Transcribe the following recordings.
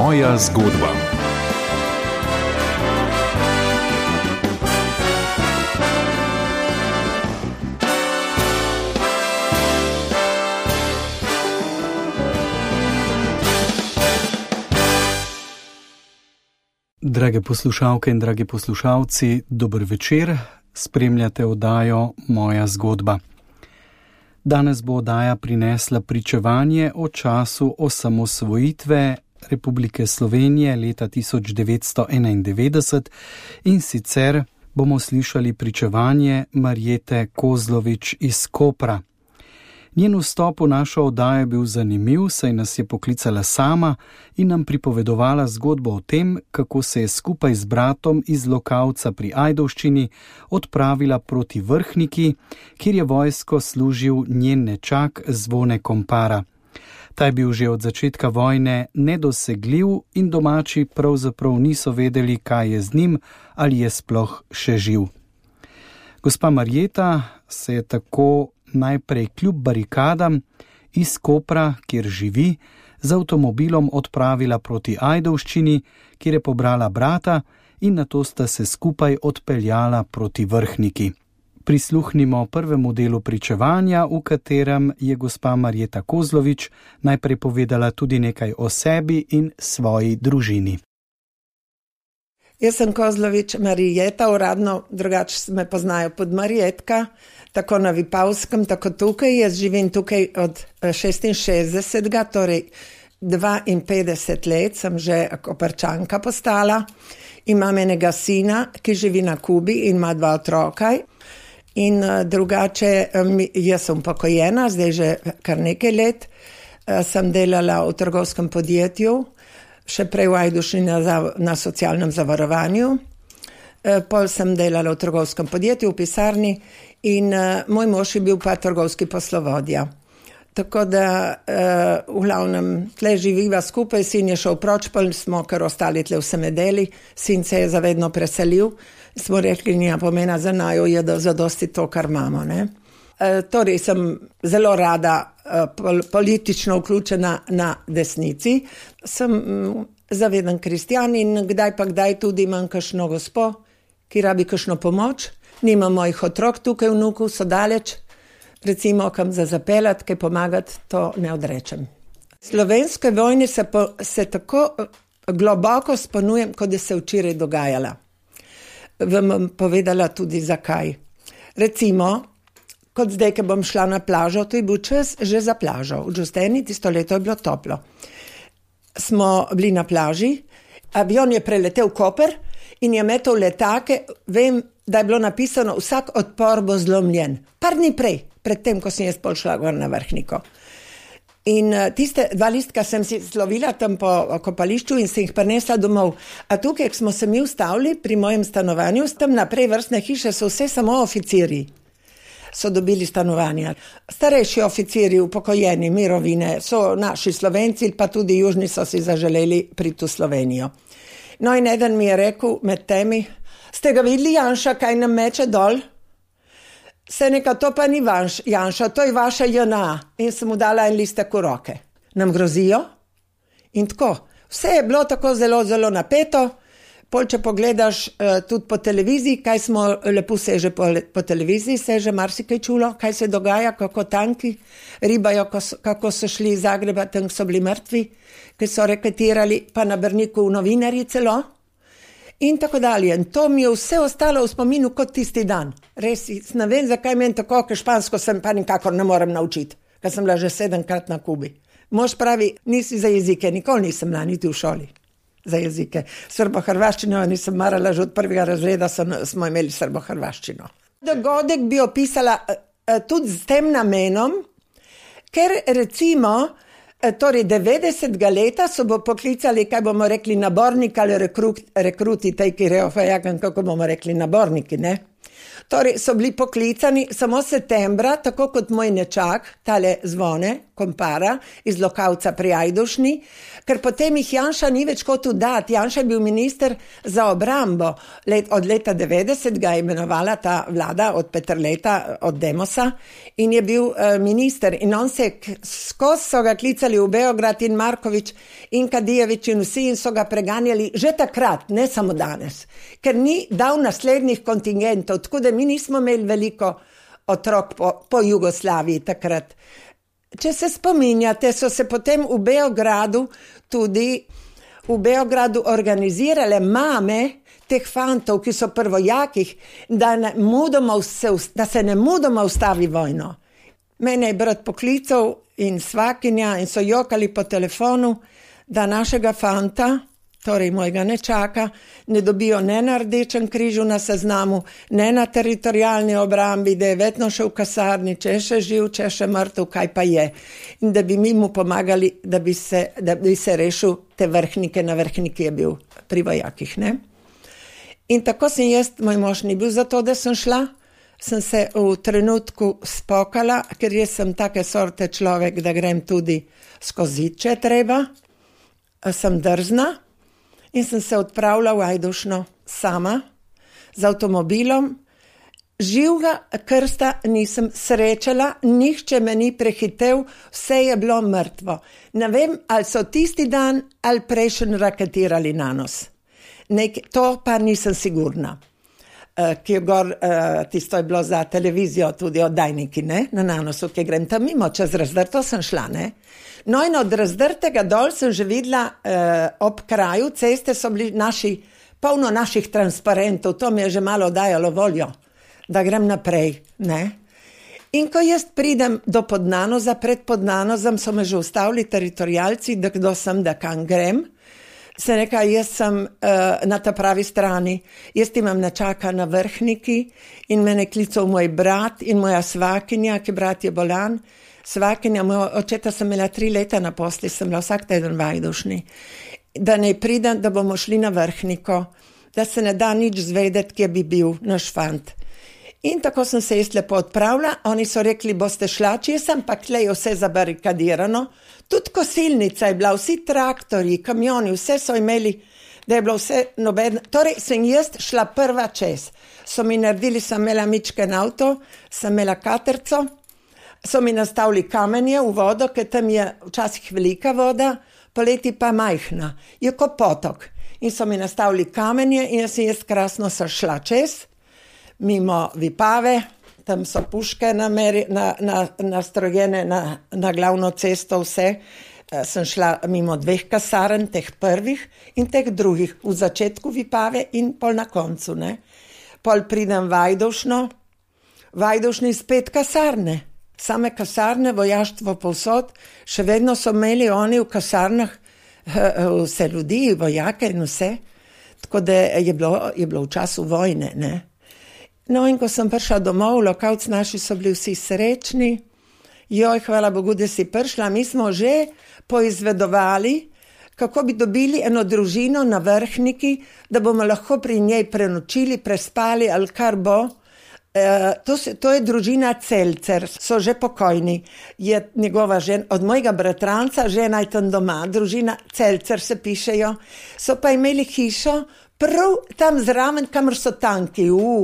Moja zgodba. Drage poslušalke in dragi poslušalci, dober večer, spremljate oddajo Moja zgodba. Danes bo oddaja prinesla pričevanje o času osamosvojitve Republike Slovenije leta 1991 in sicer bomo slišali pričevanje Marjete Kozlovič iz Kopra. Njen vstop v našo oddajo je bil zanimiv, saj nas je poklicala sama in nam pripovedovala zgodbo o tem, kako se je skupaj z bratom iz Lokavca pri Ajdovščini odpravila proti Vrhniki, kjer je vojsko služil njen nečak Zvone Kompara. Ta je bil že od začetka vojne nedosegljiv in domači pravzaprav niso vedeli, kaj je z njim ali je sploh še živ. Gospa Marjeta se je tako najprej kljub barikadam iz Kopra, kjer živi, z avtomobilom odpravila proti Ajdovščini, kjer je pobrala brata in nato sta se skupaj odpeljala proti Vrhniki. Prisluhnimo prvemu delu pričevanja, v katerem je gospa Marjeta Kozlovič najprej povedala tudi nekaj o sebi in svoji družini. Jaz sem Kozlovič Marjeta, uradno drugače me poznajo pod Marjetka, tako na Vipavskem, tako tukaj. Jaz živim tukaj od 66, torej 52 let, sem že Koprčanka postala. Imam enega sina, ki živi na Kubi in ima 2 otroka. In drugače, jaz sem upokojena, zdaj že kar nekaj let. Sem delala v trgovskem podjetju, še prej v Ajdovščini na socialnem zavarovanju. Pol sem delala v trgovskem podjetju, v pisarni in moj mož je bil pa trgovski poslovodja. Tako da v glavnem tle živiva skupaj, sin je šel proč, pol smo kar ostali tle v Semedeli, sin se je zavedno preselil, smo rekli, nima pomena za naju, je zadosti to, kar imamo, ne. Torej sem zelo rada politično vključena na desnici, sem zaveden kristjan in kdaj pa kdaj tudi imam kakšno gospo, ki rabi kakšno pomoč. Nimam mojih otrok tukaj, vnukov so daleč, recimo kam za zapeljati, kaj pomagati, to ne odrečem. Slovenske vojne se tako globoko spomnim, kot da se včeraj dogajala. Vam povedala tudi zakaj. Recimo, kot zdaj, ko bom šla na plažo, to je bil čas že za plažo. V Džusteni tisto leto je bilo toplo. Smo bili na plaži, avion je preletel Koper in je metal letake, vem, da je bilo napisano, vsak odpor bo zlomljen. Par dni predtem, ko sem jaz pol šla gor na Vrhniko. In tiste 2 listka sem si slovila tam po kopališču in sem jih prinesla domov. A tukaj, ko smo se mi ustavili pri mojem stanovanju, tam naprej vrstne hiše so vse samo oficirji. So dobili stanovanja. Starejši oficirji, upokojeni, mirovine, so naši Slovenci, pa tudi južni so si zaželeli priti v Slovenijo. No in eden mi je rekel med temi, ste ga videli, Janša, kaj nam meče dol? Seneka, to pa ni Janša, to je vaša JNA. In sem mu dala en listek v roke. Nam grozijo? In tako. Vse je bilo tako zelo, zelo napeto. Pol, če pogledaš tudi po televiziji, kaj smo lepo seže po televiziji, se je že marsikaj čulo, kaj se dogaja, kako tanki ribajo, kako so šli iz Zagreba, tam so bili mrtvi, ki so reketirali, pa na Brniku v novinarji celo. In tako dalje. In to mi je vse ostalo v spominu kot tisti dan. Res, ne vem, zakaj meni tako, ker špansko sem pa nikakor ne morem naučiti, ker sem bila že 7-krat na Kubi. Mož pravi, nisi za jezike, nikoli nisem bila, niti v šoli. Za jezike. Srbo-hrvaščino nisem marala, že od 1. razreda smo imeli srbo-hrvaščino. Dogodek bi opisala tudi s tem namenom, ker recimo, torej 90. leta so bo poklicali, kaj bomo rekli, nabornik ali rekruti, tej, ki rejo fajakan, kako bomo rekli, naborniki, ne? Torej so bili poklicani samo septembra, tako kot moj nečak, tale Zvone, kompara, iz Lokavca pri Ajdušni, ker potem jih Janša ni več hotel dati. Janša je bil minister za obrambo. Od leta 90 ga je imenovala ta vlada od Peterleta, od Demosa, in je bil minister. In on se skozi so ga klicali v Beograd in Markovič in Kadijevič in vsi in so ga preganjali že takrat, ne samo danes, ker ni dal naslednjih kontingentov, tako da mi nismo imeli veliko otrok po Jugoslaviji takrat. Če se spominjate, so se potem v Beogradu organizirale mame teh fantov, ki so prvojakih, da se nemudoma ustavi vojno. Mene je brat poklical in svakinja in so jokali po telefonu, da našega fanta, torej mojega nečaka, ne dobijo ne na Rdečem križu na seznamu, ne na teritorialni obrambi, da je vedno še v kasarni, če je še živ, če je še mrtev, kaj pa je. In da bi mi mu pomagali, da bi se rešil te vrhnike, na vrhniki je bil pri vojakih, ne? In tako sem jaz, moj mož ni bil za to, da sem šla, sem se v trenutku spokala, ker jaz sem take sorte človek, da grem tudi skozi, če treba, sem drzna. In sem se odpravila v Ajdušno sama, z avtomobilom. Živega krsta nisem srečala, nihče me ni prehitev, vse je bilo mrtvo. Ne vem, ali so tisti dan ali prejšnji raketirali na nos. To pa nisem sigurna. Ki je gor, tisto je bilo za televizijo, tudi oddajniki, ne? Na nanosu, ki grem tam mimo, čez Razdrto sem šla, ne? No in od Razdrtega dol sem že videla ob kraju ceste so bili polno naših transparentov, to mi je že malo dajalo voljo, da grem naprej, ne? In ko jaz pridem do Podnanoza, pred Podnanozem so me že ustavili teritorialci, da kdo sem, da kam grem, se reka, jaz sem na ta pravi strani, jaz imam nečaka na Vrhniki in mene klical moj brat in moja svakinja, ki brat je bolan. Svakinja, moja očeta sem imela 3 leta na posli, sem bila vsak teden v Ajdušni, da ne pridem, da bomo šli na Vrhniko, da se ne da nič zvedeti, kje bi bil naš fant. In tako sem se jaz lepo odpravila, oni so rekli, boste šla, če sem pa tlej vse zabarikadirano, tudi kosilnica je bila, vsi traktorji, kamioni, vse so imeli, da je bilo vse nobeno, torej sem jaz šla prva čez, so mi naredili, sem imela mičken avto, sem imela katerco, so mi nastavili kamenje v vodo, ker tam je včasih velika voda, poleti pa majhna, je kot potok. In so mi nastavili kamenje in jaz krasno so šla čez, mimo Vipave, tam so puške nastrojene na glavno cesto vse, sem šla mimo 2 kasarn, teh prvih in teh drugih, v začetku Vipave in pol na koncu, ne. Pol pridem v Ajdušno, v Ajdušni spet kasarne. Same kasarne, vojaštvo povsod, še vedno so imeli oni v kasarnah vse ljudi, vojake in vse, tako da je bilo v času vojne, ne. No in ko sem prišla domov, Lokavc naši so bili vsi srečni, joj, hvala Bogu, da si prišla, mi smo že poizvedovali, kako bi dobili eno družino na Vrhniki, da bomo lahko pri njej prenočili, prespali ali kar bo. To je družina Celcer, so že pokojni, je njegova žena, od mojega bratranca, žena je tam doma, družina Celcer se pišejo, so pa imeli hišo prav tam zraven, kamor so tanki,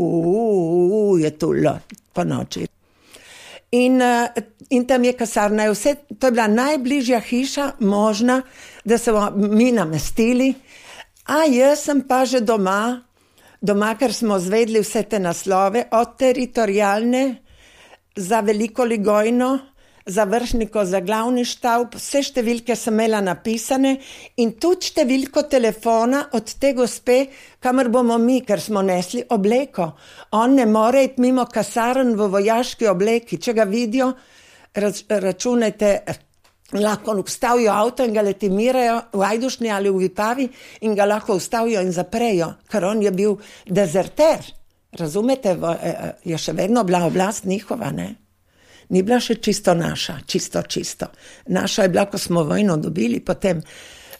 je tulo po noči. In tam je kasarna, vse, to je bila najbližja hiša možna, da se mi namestili, a jaz sem pa že doma, ker smo zvedli vse te naslove, od teritorialne za Veliko Ligojno, za Vršniko, za glavni štab, vse številke sem imela napisane in tudi številko telefona od te gospe, kamor bomo mi, ker smo nesli obleko. On ne more iti mimo kasarn v vojaški obleki, če ga vidijo, računajte, lahko vstavijo avto in ga letimirajo v Ajdušni ali v Vipavi in ga lahko vstavijo in zaprejo, ker on je bil dezerter. Razumete, je še vedno bila oblast njihova, ne? Ni bila še čisto naša, čisto. Naša je bila, ko smo vojno dobili potem.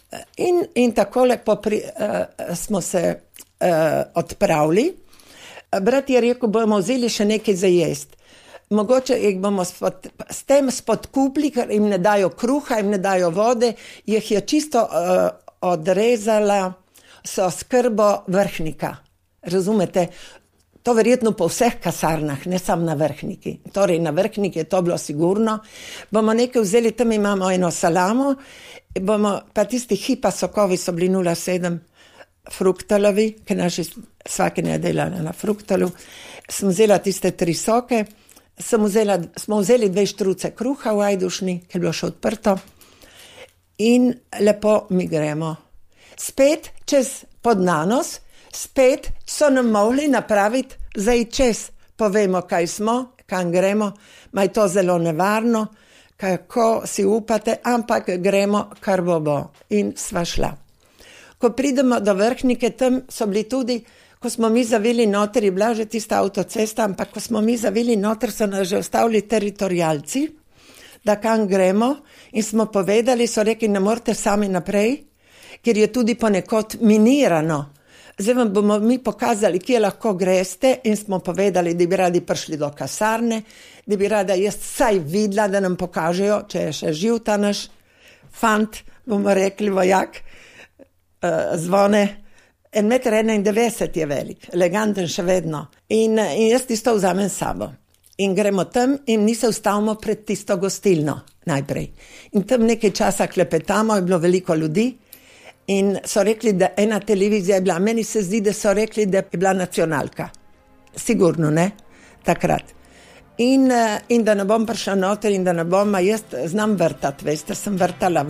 In tako lepo smo se odpravili. brat je rekel, bomo vzeli še nekaj za jest. Mogoče jih bomo s tem spodkupili, ker jim ne dajo kruha, jim ne dajo vode, jih je čisto odrezala so skrbo vrhnika. Razumete? To verjetno po vseh kasarnah, ne samo na Vrhniki. Torej, na Vrhniki je to bilo sigurno. Bomo nekaj vzeli, tam imamo eno salamo, pa tisti hipa sokovi so bili 0,7 fruktalovi, ki naši vsake nedelja na fruktalu. Sem vzela tiste 3 soke, smo vzeli 2 štruce kruha v Ajdušni, ki je bilo še odprto, in lepo mi gremo. Spet čez Podnanos, spet so nam mogli napraviti zdaj čez. Povemo, kaj smo, kam gremo, ma je to zelo nevarno, kako si upate, ampak gremo, kar bo. In sva šla. Ko pridemo do Vrhnike, tam so bili tudi, ko smo mi zavili noter, je bila že tista avtocesta, ampak ko smo mi zavili noter, so nas že ustavili teritorijalci, da kam gremo, in smo povedali, so rekli, ne morete sami naprej, ker je tudi ponekod minirano. Zdaj vam bomo mi pokazali, kje lahko greste, in smo povedali, da bi radi prišli do kasarne, da bi rada jaz vsaj videla, da nam pokažejo, če je še živ ta naš fant, bomo rekli vojak, Zvone. 1,91 m je velik, eleganten še vedno. In jaz tisto vzamem s sabo. In gremo tam in mi se ustavimo pred tisto gostilno najprej. In tam nekaj časa klepetamo, je bilo veliko ljudi. In so rekli, da ena televizija je bila, meni se zdi, da so rekli, da je bila nacionalka. Sigurno, ne? Takrat. In da ne bom prišla noter in da ne bom, jaz znam vrtati, veste, sem vrtala.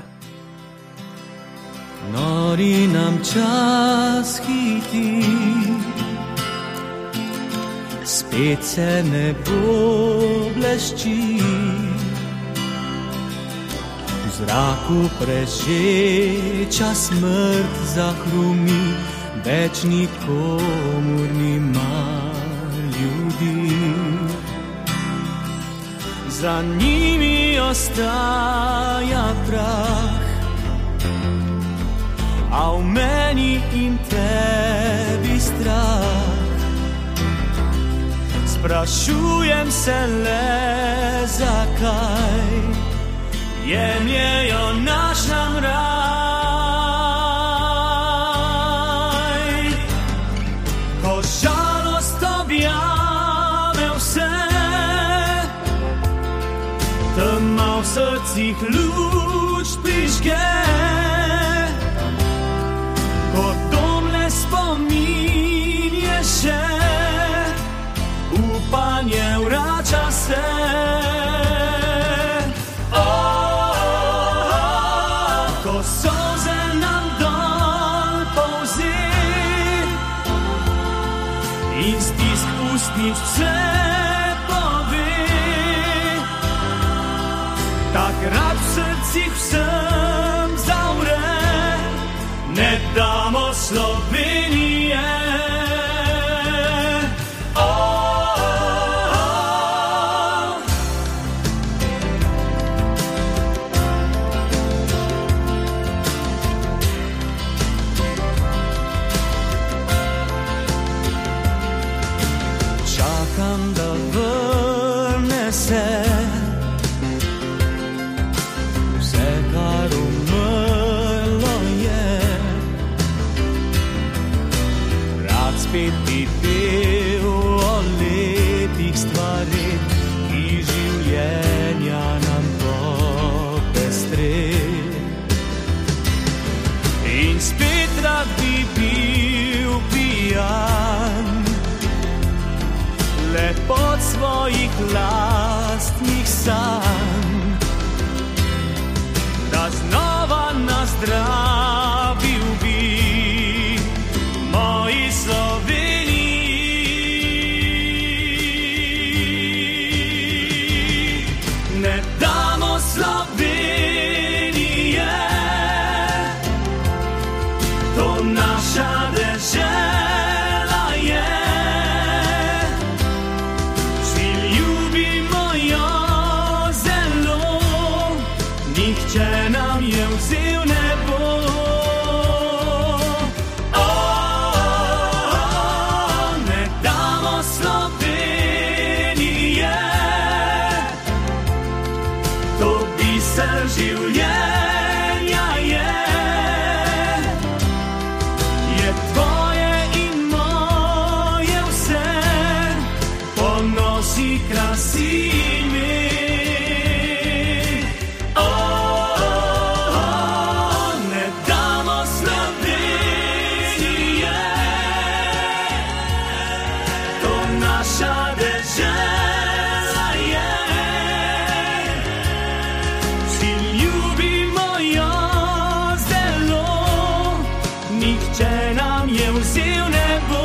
Nori nam čas hiti, spet se nebo blešči. V zraku prežeča smrt zahrumi, več nikomur nima ljudi. Za njimi ostaja prah, a v meni in tebi strah. Sprašujem se le, zakaj jemljejo naš nam raj. Ko žalost objame vse, tema v srcih luč prižge. Ko domle spomin je še, upanje vrača se. Ko solze nam dol polzi in stisk ustnic vse pove, takrat v srcih vsem zavre. Ne damo Slovenije. Čakam, da vrne se vse, kar umrlo je. Spet bi pel o lepih stvareh, ki življenja nam popestre. In spet rad bi bil pijan, le pod svojih lastnih sanj, da znova nazdravil bi moji Sloveniji. Ne damo Slovenije, to naša dežela je. Vsi ljubimo jo zelo, nihče nam je vzel ne bo. nosi krasi ime. Ne damo Slovenije, to naša dežela je. Vsi ljubimo jo zelo, nihče nam je vzel ne bo.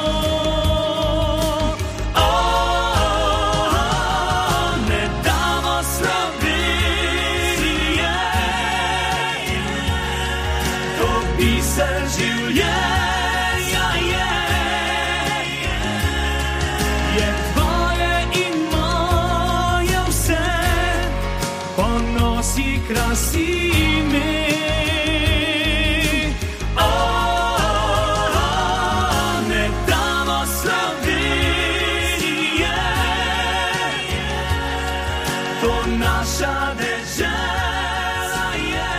Ne damo Slovenije, to pisar življenja je. Je tvoje in moje vse, ponosi krasi ime. Ne damo Slovenije, to naša dežela je.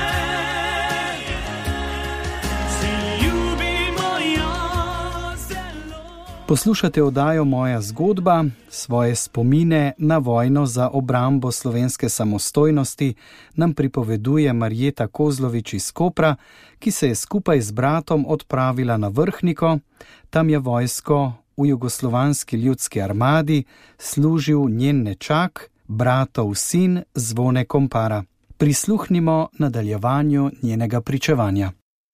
Vsi ljubimo jo zelo. Poslušate oddajo Moja zgodba, svoje spomine na vojno za obrambo slovenske samostojnosti nam pripoveduje Marjeta Kozlovič iz Kopra, ki se je skupaj z bratom odpravila na Vrhniko. Tam je vojsko v Jugoslovanski ljudski armadi služil njen nečak, bratov sin Zvone Kompara. Prisluhnimo nadaljevanju njenega pričevanja.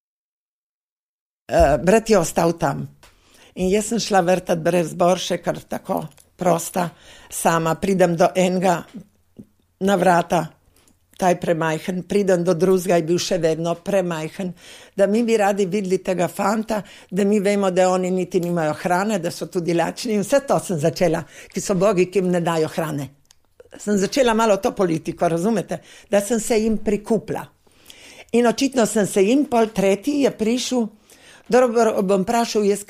Brat je ostal tam. In jaz sem šla vrtat brez borše, kar tako prosta, sama. Pridem do enega na vrata, ta je premajhen, pridem do drugega, je bil še vedno premajhen, da mi bi radi videli tega fanta, da mi vemo, da oni niti nimajo hrane, da so tudi lačni in vse to sem začela, ki so bogi, ki jim ne dajo hrane. Sem začela malo to politiko, razumete, da sem se jim prikupila. In očitno sem se jim, pol tretji je prišel, dobro bom vprašal jaz,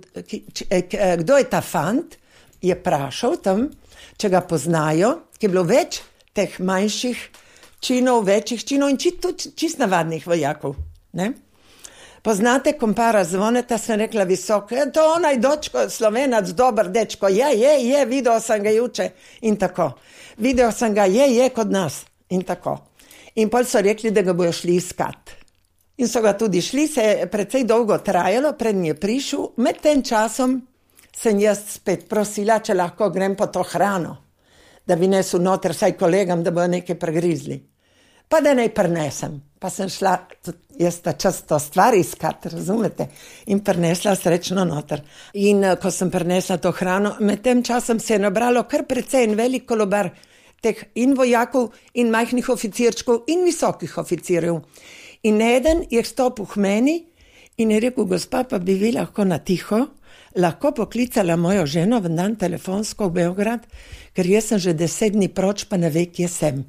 kdo je ta fant, je vprašal tam, če ga poznajo, ki je bilo več teh manjših činov, večjih činov in čist navadnih vojakov. Ne? Poznate Kompara Zvoneta, sem rekla visoko, to onaj dočko, Slovenac, dober dečko, je, videl sem ga juče in tako. Videl sem ga, je kod nas in tako. In pol so rekli, da ga bojo šli iskat. In so ga tudi šli, se je precej dolgo trajalo, pred njim je prišel, med tem časom sem jaz spet prosila, če lahko grem po to hrano, da bi nesel noter vsaj kolegam, da bojo nekaj pregrizli. Pa da naj prinesem. Pa sem šla, jaz ta čas to stvar iskat, razumete, in prinesla srečno noter. In ko sem prinesla to hrano, med tem časom se je nabralo kar precej en velik kolobar teh in vojakov, in majhnih oficirčkov, in visokih oficirjev. In eden je stopil k meni in je rekel, gospa, pa bi vi lahko na tiho, lahko poklicala mojo ženo v dan telefonsko v Beograd, ker jaz sem že 10 dni proč, pa ne ve, kje sem.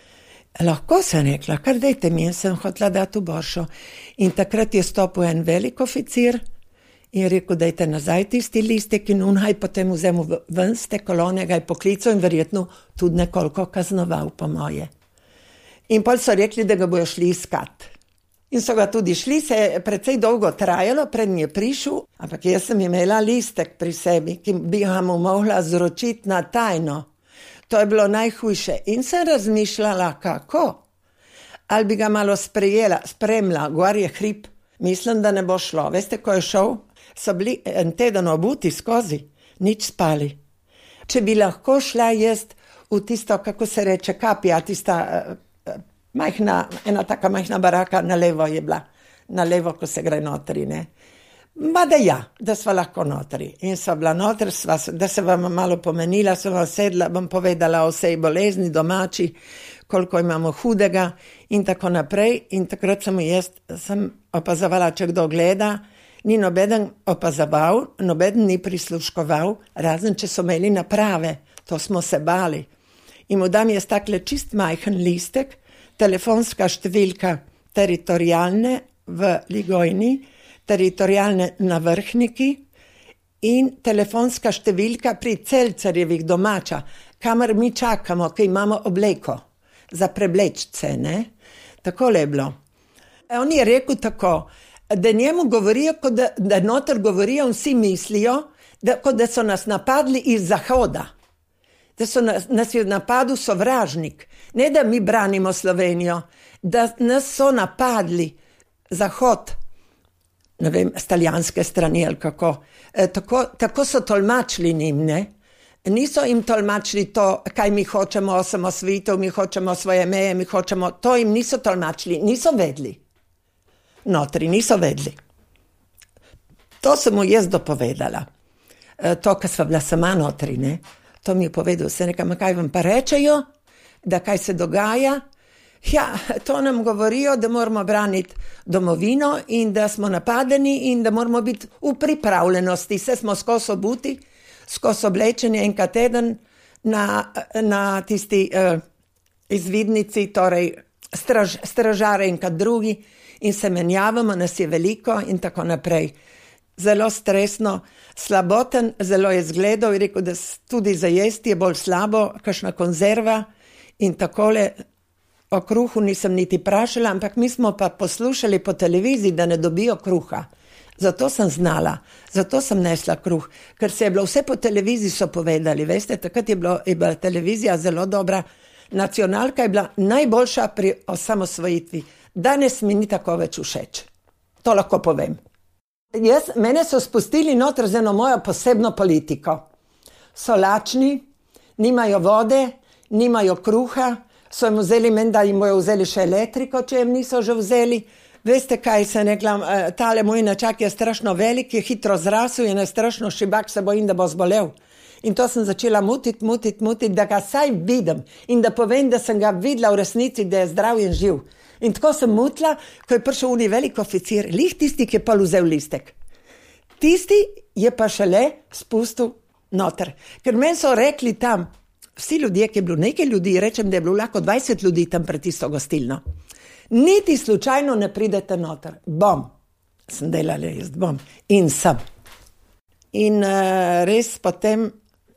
Lahko sem rekla, kar dejte mi, sem hotela dati v boršo. In takrat je stopil en velik oficir in je rekel, dajte nazaj tisti listek in unhaj potem vzemu ven z te kolone, ga je poklical in verjetno tudi nekoliko kaznoval po moje. In pol so rekli, da ga bojo šli iskat. In so ga tudi šli, se je precej dolgo trajalo, pred njim je prišel, ampak jaz sem imela listek pri sebi, ki bi ga mu mogla zročiti na tajno. To je bilo najhujše in sem razmišljala, kako. Ali bi ga malo spremljala, gor je hrib, mislim, da ne bo šlo. Veste, ko je šel, so bili en teden obuti skozi, nič spali. Če bi lahko šla jaz v tisto, kako se reče, kapija, tista majhna, ena taka majhna baraka, na levo je bila, na levo, ko se gre notri, ne. Ma da ja, da sva lahko notri. In sva bila notri, da se vam malo pomenila, sem vam sedla, bom povedala o vsej bolezni domači, koliko imamo hudega in tako naprej. In takrat sem opazovala, če kdo gleda, ni nobeden opazoval, nobeden ni prisluškoval, razen če so imeli naprave, to smo se bali. In mu dam jaz takle čist majhen listek, telefonska številka teritorialne v Ligojni, teritorialne na Vrhniki in telefonska številka pri Celcerjevih domača, kamor mi čakamo, ki imamo obleko za preblečce, ne? Takole je bilo. On je rekel tako, da njemu govorijo, da noter govorijo, vsi mislijo, da so nas napadli iz zahoda. da so nas je napadel sovražnik. Ne, da mi branimo Slovenijo, da nas so napadli Zahod, ne vem, s italijanske strani ali kako. Tako so tolmačili njim, ne? Niso jim tolmačili to, kaj mi hočemo, osamosvojitev, mi hočemo svoje meje, mi hočemo, to jim niso tolmačili, niso vedli. Notri, niso vedli. To sem mu jaz dopovedala. To, kar sva bila sama notri, ne? To mi je povedal, se nekam, kaj vam pa rečejo, da kaj se dogaja. Ja, to nam govorijo, da moramo braniti domovino in da smo napadeni in da moramo biti v pripravljenosti. Vse smo skozi obuti, skozi oblečeni enkrat teden na tisti izvidnici, torej stražare enkrat drugi in se menjavamo, nas je veliko in tako naprej. Zelo stresno, slaboten, zelo je zgledal in rekel, da tudi za jesti je bolj slabo, kakšna konzerva in takole. O kruhu nisem niti prašala, ampak mi smo pa poslušali po televiziji, da ne dobijo kruha. Zato sem znala, zato sem nesla kruh, ker se je bilo vse po televiziji so povedali, veste, takrat je bila televizija zelo dobra, nacionalka je bila najboljša pri osamosvojitvi. Danes mi ni tako več všeč. To lahko povem. Mene so spustili noter z eno mojo posebno politiko. So lačni, nimajo vode, nimajo kruha, so jim vzeli, menda jim bojo vzeli še elektriko, če jim niso že vzeli. Veste kaj, se nekla, tale moj nečak je strašno velik, je hitro zrasel, je strašno šibak, se bojim, da bo zbolel. In to sem začela mutiti, da ga saj vidim in da povem, da sem ga videla v resnici, da je zdrav in živ. In tako sem mutila, ko je prišel uni velik oficir, lih tisti, ki je pa vzel listek. Tisti je pa šele spustil noter. Ker meni so rekli tam, vsi ljudje, ki je bilo nekaj ljudi, rečem, da je bilo lahko 20 ljudi tam pred tisto gostilno. Niti slučajno ne pridete noter. Bom. Sem delala, jaz bom. In sem. In res potem,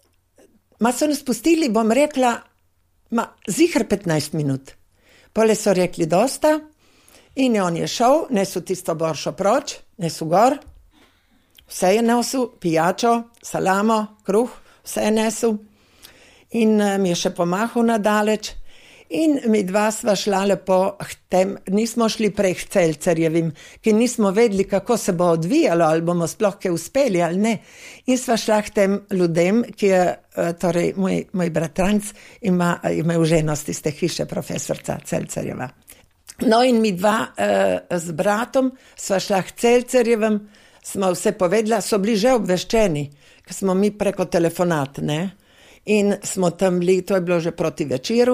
so nas pustili, bom rekla, ziher 15 minut. Pole so rekli dosta in on je šel, nesu tisto boršo proč, nesu gor, vse je nesu, pijačo, salamo, kruh, vse je nesu. In mi je še pomahal nadaleč in mi dva sva šla lepo tem, nismo šli prej k Celcerjevim, ki nismo vedeli, kako se bo odvijalo, ali bomo sploh kaj uspeli ali ne. In sva šla k tem ljudem, ki je, torej moj bratranc ima v ženosti iz te hiše profesorca Celcerjeva. No in mi dva z bratom sva šla k Celcerjevem, smo vse povedala, so bili že obveščeni, ker smo mi preko telefonat, ne. In smo tam bili, to je bilo že proti večeru,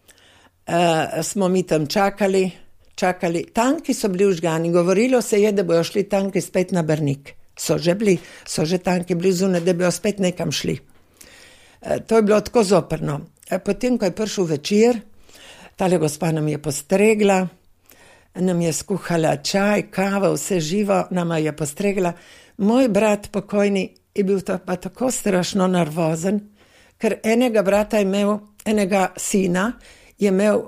smo mi tam čakali, tanki so bili vžgani, govorilo se je, da bojo šli tanki spet na Brnik. So že tanki bili zunaj, da bojo spet nekam šli. To je bilo tako zoprno. Potem, ko je prišel večer, tale gospa nam je postregla, nam je skuhala čaj, kavo, vse živo, nama je postregla. Moj brat pokojni je bil pa tako strašno nervozen, ker enega brata je imel, enega sina je imel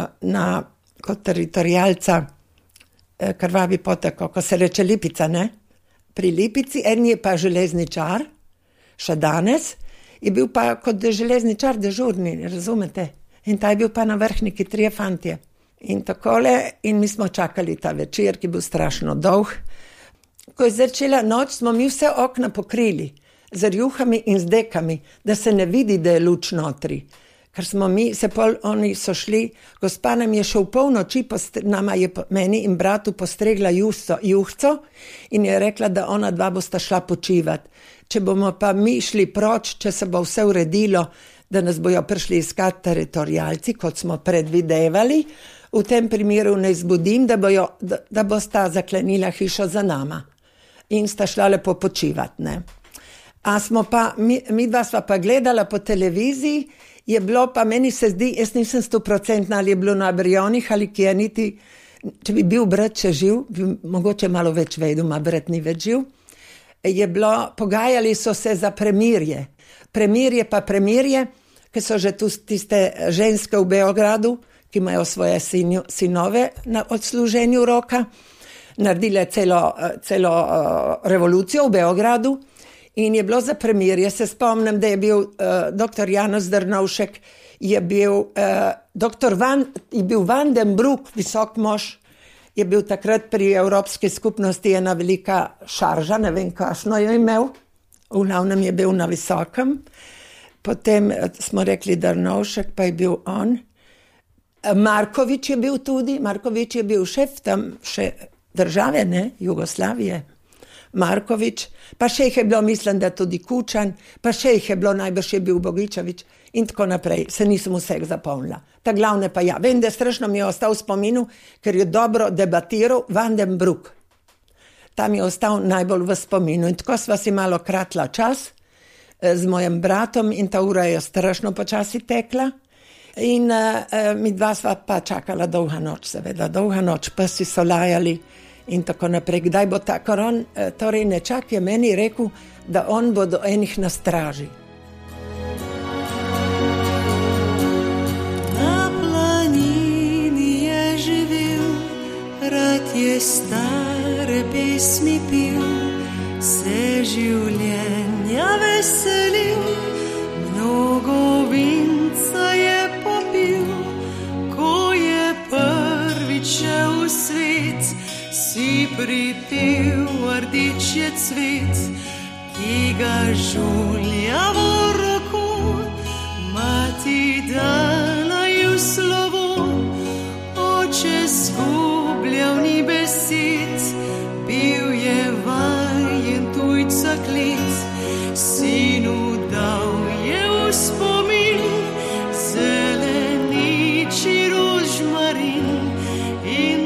kot teritorijalca Krvavi potok, ko se reče Lipica, ne? Pri Lipici, en je pa železničar, še danes, je bil pa kot železničar dežurni, razumete? In ta je bil pa na Vrhniki 3 fantje. In takole, in mi smo čakali ta večer, ki je bil strašno dolg. Ko je začela noč, smo mi vse okna pokrili, z rjuhami in z dekami, da se ne vidi, da je luč notri. Ker smo mi, oni so šli, gospa nam je še v polnoči, nama je meni in bratu postregla juhco in je rekla, da ona dva bosta šla počivati. Če bomo pa mi šli proč, če se bo vse uredilo, da nas bojo prišli iskat teritorijalci, kot smo predvidevali, v tem primeru ne zbudim, da bosta zaklenila hišo za nama. In sta šla lepo počivati, ne. A smo pa, mi dva sva pa gledala po televiziji, je bilo pa, meni se zdi, jaz nisem 100% ali je bilo na Brionih ali kje niti, če bi bil brat še živ, bi mogoče malo več vedel, ma brat ni več živ, je bilo, pogajali so se za premirje. Premirje, ki so že tu tiste ženske v Beogradu, ki imajo svoje sinove na odsluženju roka, naredile celo revolucijo v Beogradu In je bilo za premirje. Se spomnim, da je bil dr. Janez Drnovšek, je bil Van den Broek, visok mož, je bil takrat pri Evropski skupnosti ena velika šarža, ne vem, kakšno je imel, v glavnem je bil na visokem. Potem smo rekli Drnovšek, pa je bil on. Markovič je bil tudi, Markovič je bil šef tam še države, ne, Jugoslavije. Markovič, pa še jih je bilo, mislim, da tudi Kučan, pa še jih je bilo, najbrž je bil Bogičevič in tako naprej, se nisem vseh zapomnila. Ta glavne pa ja, vem, da strašno mi je ostal v spominu, ker je dobro debatiral Van den Broek. Tam je ostal najbolj v spominu in tako sva si malo kratla čas z mojim bratom in ta ura je strašno počasi tekla in mi dva sva pa čakala dolga noč, seveda, dolga noč, psi so lajali in tako naprej. Kdaj bo ta koron, torej nečak je meni rekel, da on bo do enih na straži. Na planini je živel, rad je stare pesmi pil, se življenja veselil, mnogo vinca je popil, ko je prvič šel v svet. Si pripev rdeč je cvet, ki ga žulja v roko, mati dala ju slovo, oče zgubljal ni besed, bil je vajen tujca klet, sinu dal je v spomin, zeleniči rožmarin in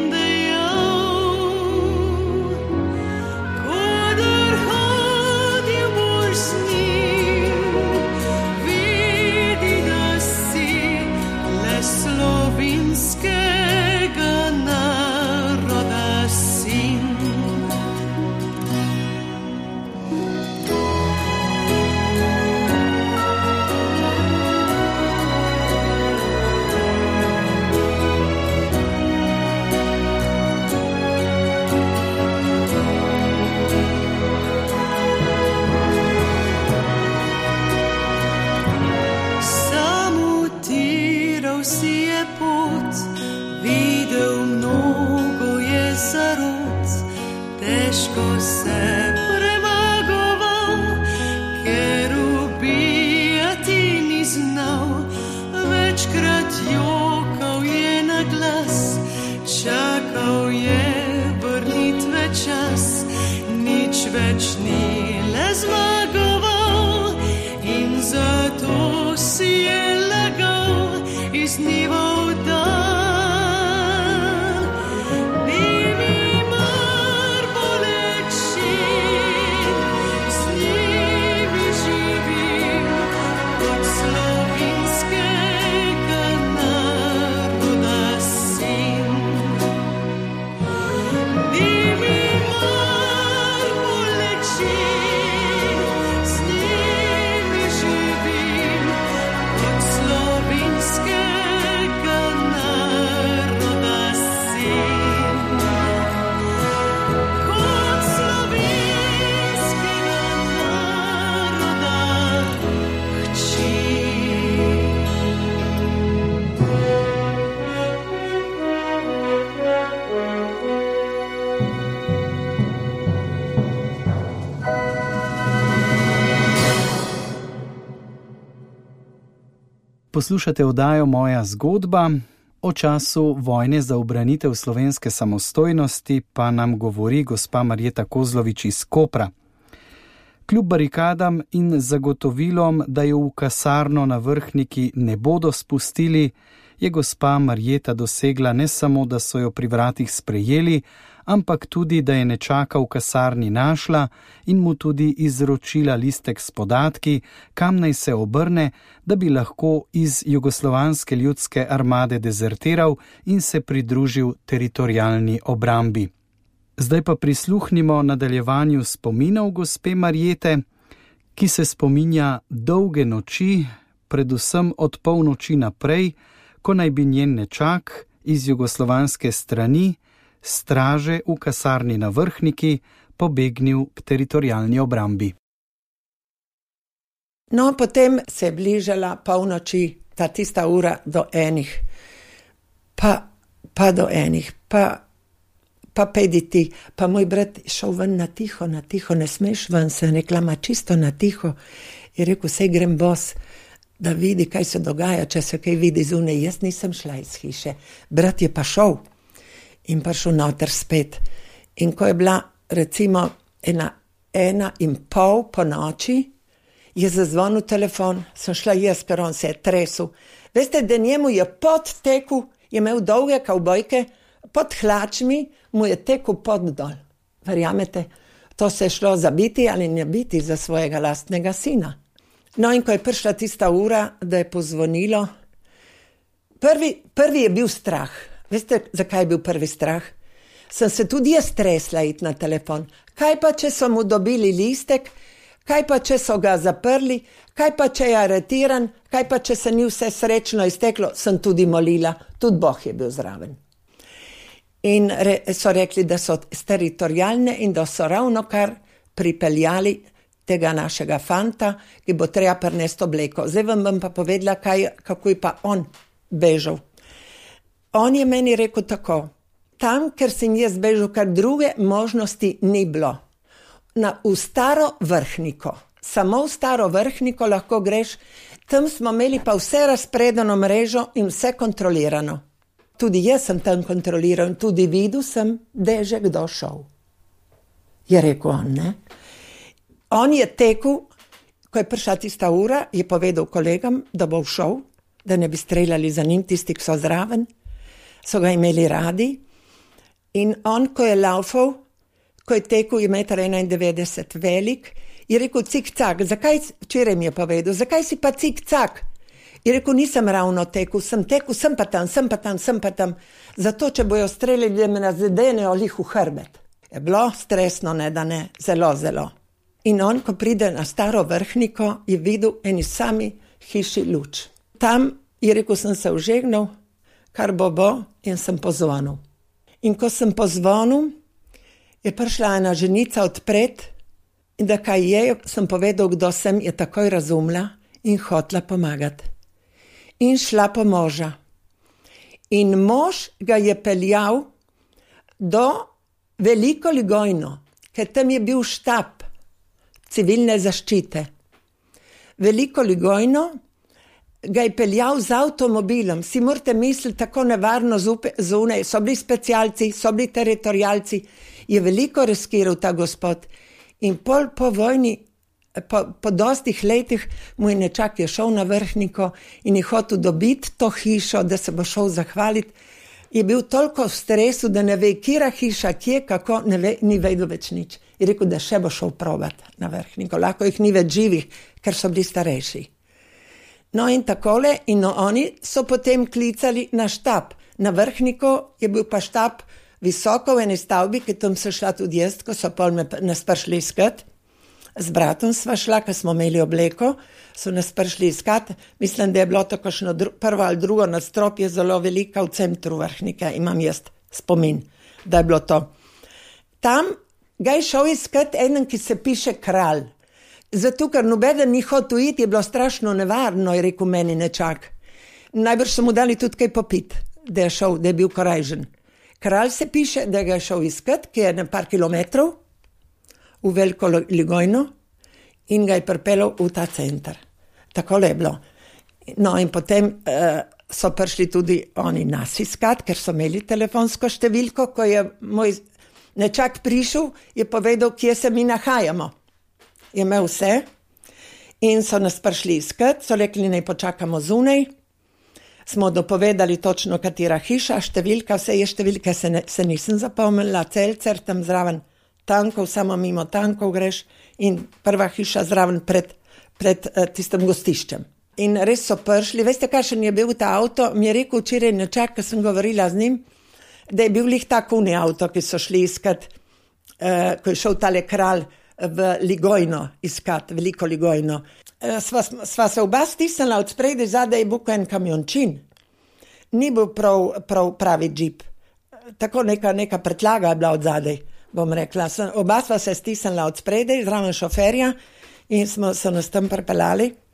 težko se premagoval, ker ubijati ni znal, večkrat jokal je na glas, čakal je vrnitve čas, nič več ni le zmagoval in zato si je lagal iz dneva v dan. Poslušate oddajo Moja zgodba. O času vojne za ubranitev slovenske samostojnosti pa nam govori gospa Marjeta Kozlovič iz Kopra. Kljub barikadam in zagotovilom, da jo v kasarno na Vrhniki ne bodo spustili, je gospa Marjeta dosegla ne samo, da so jo pri vratih sprejeli, ampak tudi, da je nečaka v kasarni našla in mu tudi izročila listek s podatki, kam naj se obrne, da bi lahko iz Jugoslovanske ljudske armade dezertiral in se pridružil teritorialni obrambi. Zdaj pa prisluhnimo nadaljevanju spominov gospe Marjete, ki se spominja dolge noči, predvsem od polnoči naprej, ko naj bi njen nečak iz jugoslovanske strani straže v kasarni na Vrhniki pobegnil k teritorialni obrambi. No, potem se je bližala polnoči, ta tista ura do 1. Pa do 1. Pa pejdi ti. Pa moj brat šel ven na tiho, ne smeš ven, sem rekla, ma čisto na tiho. Je rekel, sej grem bos, da vidi, kaj se dogaja, če se kaj vidi zunaj. Jaz nisem šla iz hiše. Brat je pa šel in prišel noter spet. In ko je bila recimo 1:30 po noči, je zazvonil telefon, sem šla jaz, ker on se je tresel. Veste, da njemu je pot tekel, je imel dolge kavbojke, pod hlačmi mu je tekel pot dol. Verjamete, to se je šlo zabiti ali ne biti za svojega lastnega sina. No, in ko je prišla tista ura, da je pozvonilo, prvi je bil strah. Veste, zakaj je bil prvi strah? Sem se tudi jaz tresla iti na telefon. Kaj pa, če so mu dobili listek? Kaj pa, če so ga zaprli? Kaj pa, če je aretiran? Kaj pa, če se ni vse srečno izteklo? Sem tudi molila. Tudi Bog je bil zraven. In so rekli, da so teritorijalne in da so ravno kar pripeljali tega našega fanta, ki bo treba prinesti obleko. Zdaj vam bom pa povedala, kako je pa on bežal. On je meni rekel tako, tam, ker sem jaz bežal, kar druge možnosti ni bilo. V Staro Vrhniko, samo v Staro Vrhniko lahko greš, tam smo imeli pa vse razpredeno mrežo in vse kontrolirano. Tudi jaz sem tam kontroliral in tudi videl sem, da je že kdo šel. Je rekel on, ne? On je tekel, ko je prišla tista ura, je povedal kolegam, da bo šel, da ne bi streljali za njim, tisti, ki so zraven, so ga imeli radi. In on, ko je laufal, ko je tekel, je 1,91 m velik, je rekel cik-cak. Zakaj, včeraj mi je povedal, zakaj si pa cik-cak? Je rekel, nisem ravno tekel, sem pa tam. Zato, če bojo streljali, da me nazadenejo lih v hrbet. Je bilo stresno, ne da ne, zelo. In on, ko pride na Staro Vrhniko, je videl eni sami hiši luč. Tam, je rekel, sem se užegnal, kar bo, in sem pozvonil. In ko sem pozvonil, je prišla ena ženica odpred in da kaj je, sem povedal, kdo sem, je takoj razumela in hotla pomagati. In šla po moža. In mož ga je peljal do Veliko Ligojno, ker tam je bil štab civilne zaščite. Veliko Ligojno ga je peljal z avtomobilom. Si morate misliti, tako nevarno zunaj. So bili specialci, so bili teritorijalci. Je veliko riskiral ta gospod. In po vojni, po dostih letih, mu je nečak je šel na Vrhniko in je hotel dobiti to hišo, da se bo šel zahvaliti. Je bil toliko v stresu, da ne ve, kjera hiša, kje, kako, ne ve, ni vedel več nič. Je rekel, da še bo šel probati na Vrhniko. Lahko jih ni več živih, ker so bili starejši. No in takole, in oni so potem klicali na štab. Na Vrhniko je bil pa štab visoko v eni stavbi, ki tam so šla tudi jaz, ko so pol nas prišli iskat. Z bratom sva šla, ko smo imeli obleko, so nas prišli iskat. Mislim, da je bilo to kakšno prvo ali drugo nadstropje zelo velika v centru Vrhnike. Imam jaz spomin, da je bilo to. Tam ga je šel iskat eden, ki se piše Kralj. Zato, ker nobeden ni hotel iti, je bilo strašno nevarno, je rekel meni nečak. Najbrž so mu dali tudi kaj popiti, da je šel, da je bil korajžen. Kralj se piše, da ga je šel iskat, ki je na par kilometrov, v Veliko Ligojno, in ga je pripeljal v ta center. Tako je bilo. No in potem so prišli tudi oni nas iskat, ker so imeli telefonsko številko, ko je moj nečak prišel, je povedal, kje se mi nahajamo. Je imel vse in so nas prišli iskat, so rekli, naj počakamo zunaj. Smo dopovedali točno, katera hiša, številka, vse je številke, se nisem zapomnila, Celcer tam zraven tankov, samo mimo tankov greš in prva hiša zraven pred tistim gostiščem. In res so prišli, veste, kakšen je bil ta avto, mi je rekel včeraj nečak, ko sem govorila z njim, da je bil lih takuni avto, ki so šli iskat, ko je šel tale Kralj v Ligojno iskat, Veliko Ligojno. Sva se oba stisnila od spredaj, zadaj je bil en kamiončin. Ni bil pravi džip. Tako neka pretlaga je bila od zadaj, bom rekla. Oba sva se stisnila od spredaj, zraven šoferja in smo se nas tam pripeljali.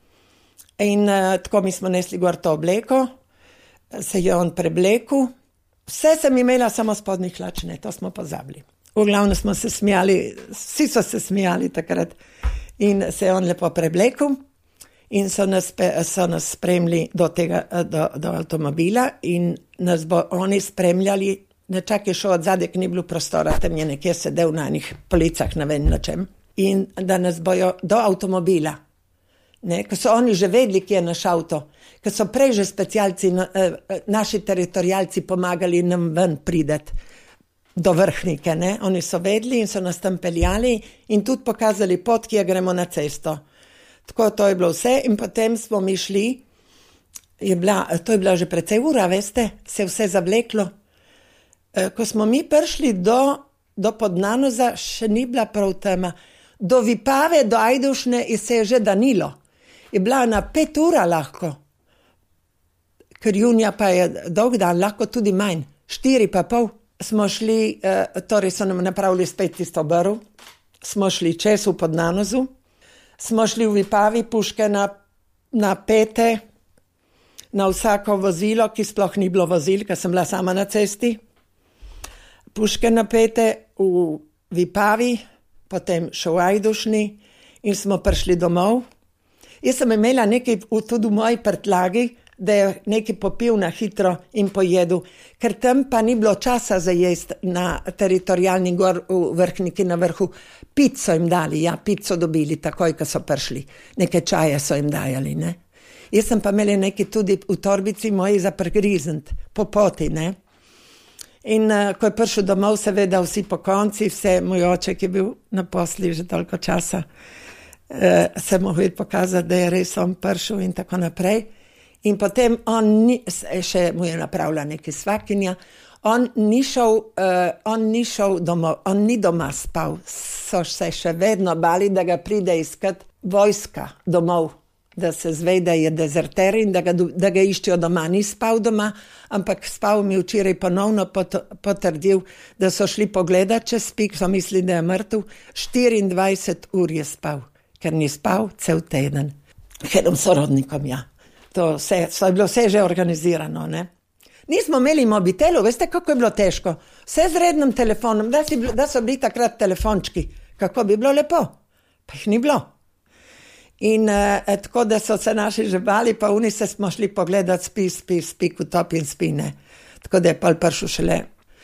In tako mi smo nesli gor to obleko, se je on preblekel. Vse sem imela, samo spodnjih hlač ne, to smo pozabili. V glavnem smo se smijali, vsi so se smijali takrat. In se je on lepo preblekel in so nas spremljali do avtomobila in nas bo oni spremljali. Nečak je šel od zadek, ni bilo prostora, tam je nekje sedel na enih policah, ne vem na čem. In da nas bojo do avtomobila. Ne, ko so oni že vedeli, kje je naš avto, ko so prej že specialci, naši teritorijalci pomagali nam ven prideti do Vrhnike, ne. Oni so vedeli in so nas tam peljali in tudi pokazali pot, kje gremo na cesto. Tako to je bilo vse in potem smo mi šli, to je bila že precej ura, veste, se je vse zavleklo. Ko smo mi prišli do Podnanoza, še ni bila prav tema. Do Vipave, do Ajdovšne se je že danilo. Je bila na 5 ura lahko. Ker junija pa je dolg dan, lahko tudi manj. 4,5. Smo šli, torej so nam napravili spet tisto brv. Smo šli čez v Podnanozu. Smo šli v Vipavi, puške na pete, na vsako vozilo, ki sploh ni bilo vozil, ker sem bila sama na cesti. Puške napete v Vipavi, potem še v Ajdušni in smo prišli domov. Jaz sem imela nekaj tudi v moji prtlagi, da je nekaj popil na hitro in pojedel, ker tam pa ni bilo časa za jesti na teritorijalni gor v Vrhniki na vrhu. Pico jim dali, pico dobili takoj, ko so prišli. Nekaj čaja so jim dajali, ne. Jaz sem pa imela nekaj tudi v torbici moji za pregrizniti, po poti, ne. In ko je prišel domov, seveda vsi po konci, moj oče, ki je bil na posli že toliko časa, se mu hotel pokazati, da je res on prišel in tako naprej. In potem še mu je napravila nekaj svakinja, on ni šel domov, on ni doma spal, so se še vedno bali, da ga pride iskat vojska domov, da se zve, da je dezerter in da ga iščejo doma. Ni spal doma, ampak spal mi včeraj ponovno potrdil, da so šli pogledat, če spi, so mislili, da je mrtev. 24 ur je spal, ker ni spal cel teden. Herom sorodnikom, To je bilo vse že organizirano, ne. Nismo imeli mobitelov, veste, kako je bilo težko. Vse z rednim telefonom, da so bili takrat telefončki. Kako bi bilo lepo, pa jih ni bilo. In tako, da so se naši že bali, pa oni se smo šli pogledat, spi, kutop in spi, ne. Tako da je pa prišel šele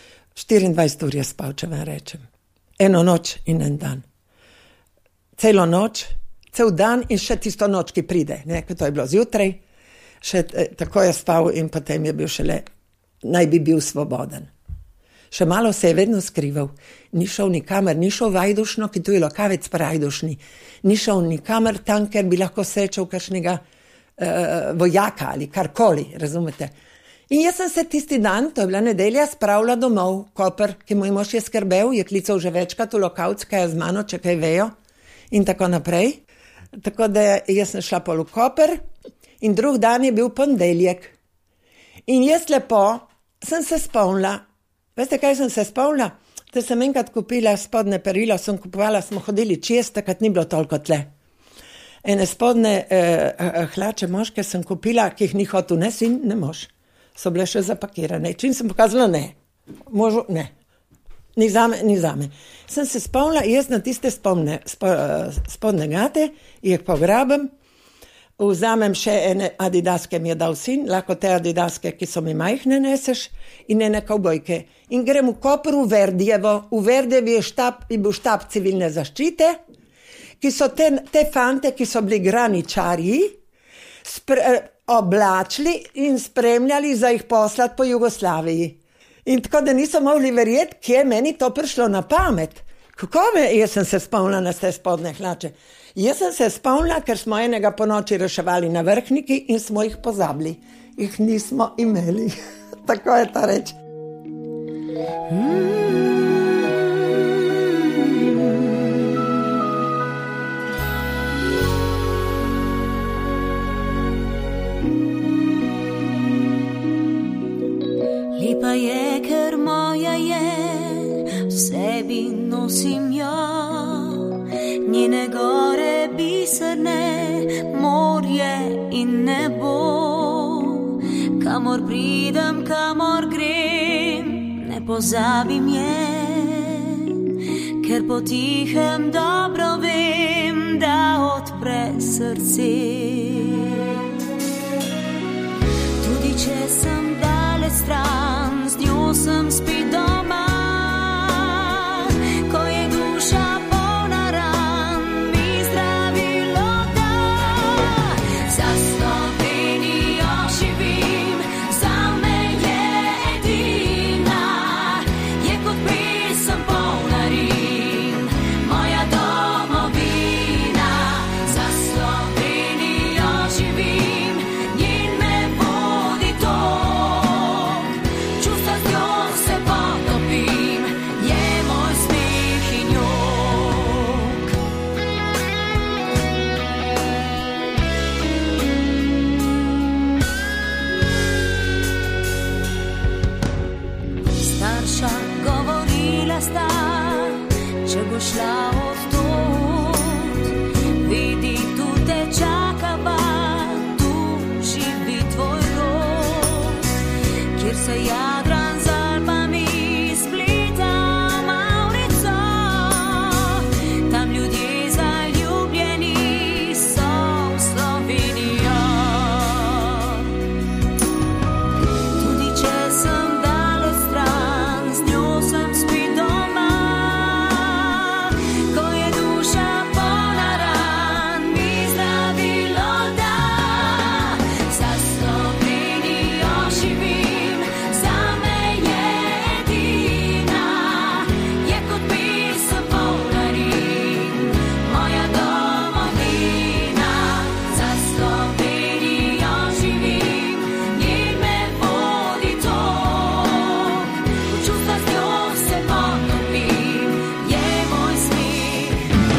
24 ur je spal, če vam rečem. Eno noč in en dan. Celo noč, cel dan in še tisto noč, ki pride, ne, ko to je bilo zjutraj, še tako je spal in potem je bil šele, naj bi bil svoboden. Še malo se je vedno skrival, ni šel nikamer, ni šel v Ajdušno, ki tu je lokavec pri Ajdušni, ni šel nikamer tam, ker bi lahko srečal kakšnega vojaka ali karkoli, razumete. In jaz sem se tisti dan, to je bila nedelja, spravila domov, Koper, ki moj mož je skrbel, je klical že večkrat v lokavc, kaj je z mano, če kaj vejo in tako naprej. Tako da jaz sem šla pol v Koper in drug dan je bil ponedeljek. In jaz lepo sem se spomnila, veste, kaj sem se spomnila? Da sem enkrat kupila spodne perilo, smo hodili čez, takrat ni bilo toliko tle. Ene spodne hlače moške sem kupila, ki jih ni hotel ne sin, ne mož. So bile še zapakirane. Čim sem pokazala, ne. Možu, ne. Ni zame. Sem se spomnila, jaz na tiste spodne gate, jih pograbim, vzamem še ene adidaske mi je dal sin, lahko te adidaske, ki so mi majhne neseš, in ene kavbojke. In grem v Koper v Verdijevo. V Verdijevi je bil štab civilne zaščite, ki so te fante, ki so bili graničarji, oblačili in spremljali za jih poslati po Jugoslaviji. In tako, da niso mogli verjeti, kje je meni to prišlo na pamet. Jaz sem se spomnila na te spodne hlače. Jaz sem se spomnila, ker smo enega po noči reševali na Vrhniki in smo jih pozabili. Jih nismo imeli. Tako je ta reč. Lepa je, ker moja je, v sebi nosim jo, njene gore biserne, morje in nebo. Kamor pridem, kamor grem, ne pozabim je, ker potihem dobro vem, da odpre srce. Tudi če sem daleč stran, z njo sem spet doma. Ko je duša polna ran, mi zdravilo da. Za Slovenijo živim, zame je edina, je kot pesem polna rim, moja domovina. Za Slovenijo živim, njen me vodi tok, čustva z njo se potopim, je moj smeh in jok. Starša govorila sta, če bo šla od tod, vidi, tu te čakava, tu živi tvoj rod, kjer se Jadran z Alpami spleta Maurico, tam ljudje zaljubljeni so v Slovenijo. Tudi če sem daleč stran, z njo sem spet doma. Ko je duša polna ran, mi zdravilo da. Za Slovenijo živim, zame je edina, je kot pesem polna rim, moja domovina. Za Slovenijo živim, njen me vodi tok, v čustva z njo se potopim, je moj smeh.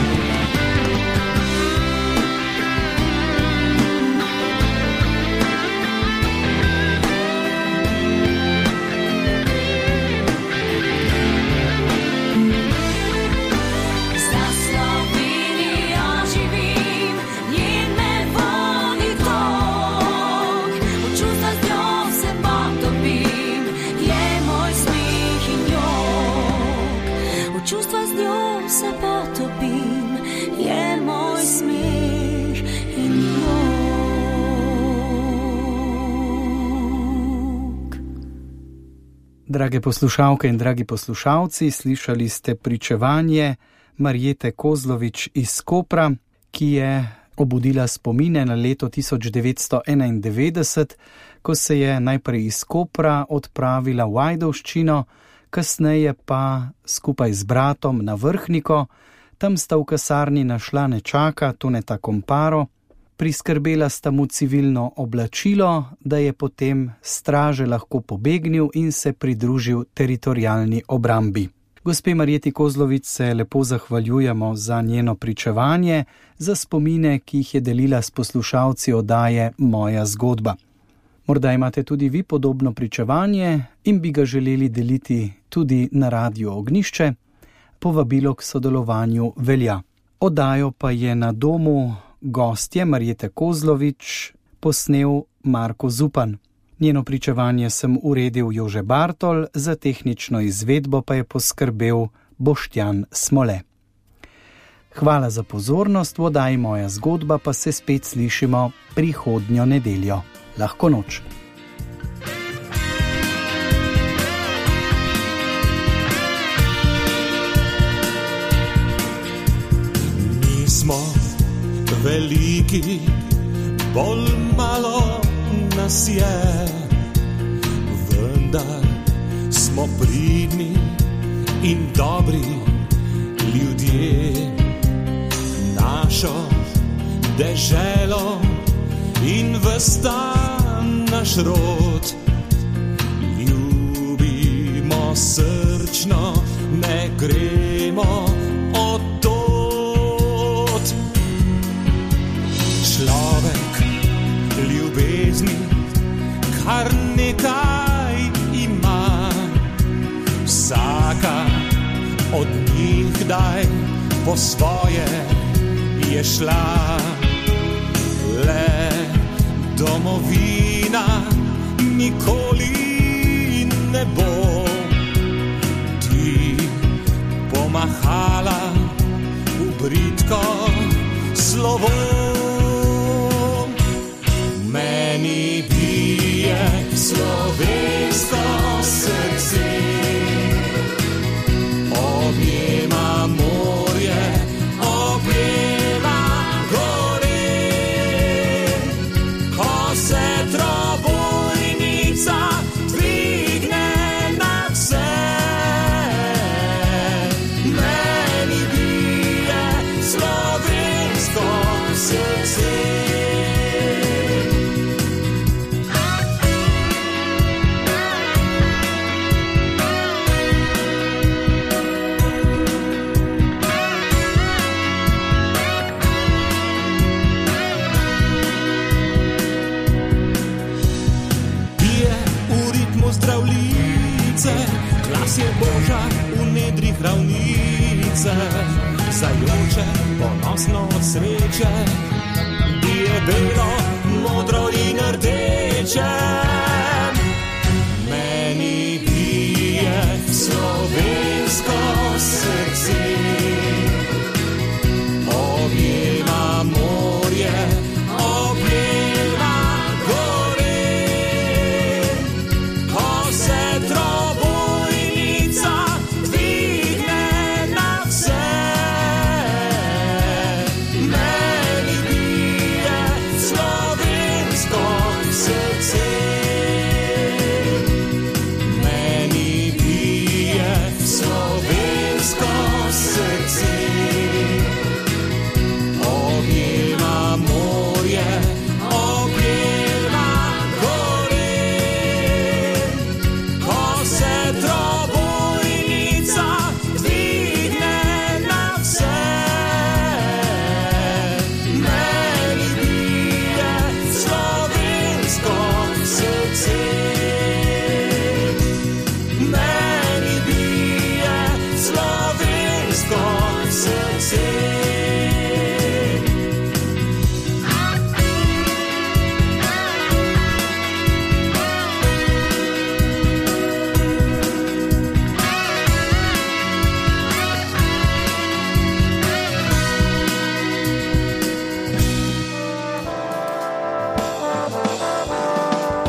Za Slovenijo živim, njen me vodi tok, v čustva z njo se potopim, je moj smeh in jok. V čustva z njo se potopim, je moj smeh in jok. Drage poslušalke in dragi poslušalci, slišali ste pričevanje Marjete Kozlovič iz Kopra, ki je obudila spomine na leto 1991, ko se je najprej iz Kopra odpravila v Ajdovščino, kasneje pa skupaj z bratom na Vrhniko. Tam sta v kasarni našla nečaka, Toneta Komparo, priskrbela sta mu civilno oblačilo, da je potem straže lahko pobegnil in se pridružil teritorialni obrambi. Gospe Marjeti Kozlovič se lepo zahvaljujemo za njeno pričevanje, za spomine, ki jih je delila s poslušalci oddaje Moja zgodba. Morda imate tudi vi podobno pričevanje in bi ga želeli deliti tudi na Radiu Ognjišče. Povabilo k sodelovanju velja. Oddajo pa je na domu gostje Marjete Kozlovič posnel Marko Zupan. Njeno pričevanje sem uredil Jože Bartol, za tehnično izvedbo pa je poskrbel Boštjan Smole. Hvala za pozornost, v oddaji Moja zgodba pa se spet slišimo prihodnjo nedeljo. Lahko noč. Nismo veliki, bolj malo nas je, vendar smo pridni in dobri ljudje. Našo deželo in ves ta naš rod ljubimo srčno, ne gremo od tod. Človek ljubezni kar nekaj ima, vsaka od njih kdaj po svoje je šla. Le domovina nikoli ne bo ti pomahala v bridko slovo. Meni bije slovensko srce, objema morje, objema gore, ko se trobojnica dvigne nad vse. Meni bije slovensko srce. Glas je Boža v nedrih ravnice, zajoče ponosno od sreče, bije belo, modro in rdeče. Meni bije slovensko srce, objema morje, objema gore, ko se trobojnica dvigne nad vse. Meni bije slovensko srce, meni bije slovensko srce, objema morje, objema gore, ko se trobojnica dvigne nad vse. Meni bije slovensko srce, meni bije slovensko srce.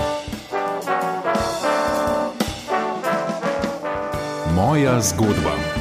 Moja zgodba.